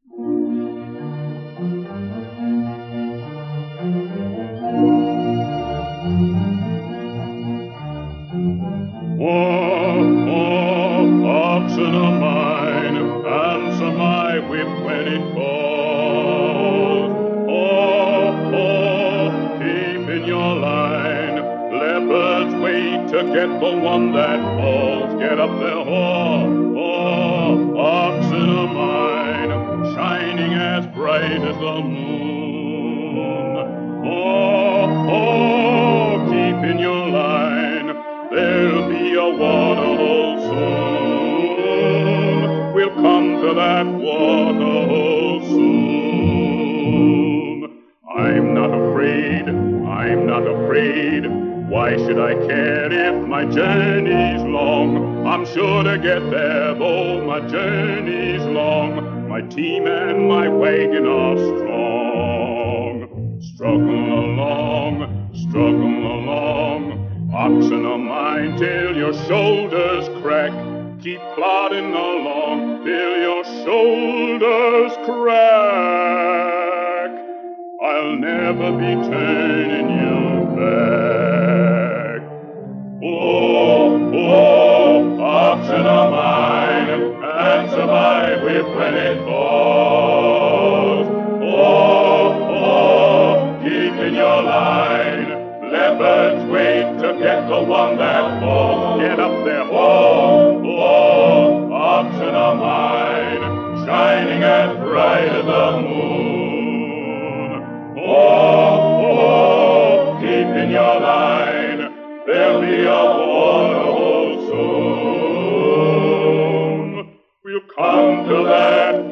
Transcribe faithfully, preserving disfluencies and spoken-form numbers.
Oh, oh, oxen of mine, answer my whip when it calls. Oh, oh, keep in your line. Leopards wait to get the one that falls. Get up there, oh, oh, oxen of mine, shining as bright as the moon. Oh, oh, keep in your line. There'll be a waterhole soon. We'll come to that waterhole soon. I'm not afraid, I'm not afraid. Why should I care if my journey's long? I'm sure to get there, though my journey's long. My team and my wagon are strong. Struggle along, struggle along. Oxen of mine, till your shoulders crack. Keep plodding along till your shoulders crack. I'll never be turning you back. Oh, oh, oxen of mine, answer my whip when it falls. Oh, oh, keep in your line. Leopards wait to get the one that falls. Get up there, oh, oh, oxen of mine, shining as bright as the moon. Oh, oh, keep in your line. There'll be a waterhole soon. We'll come to that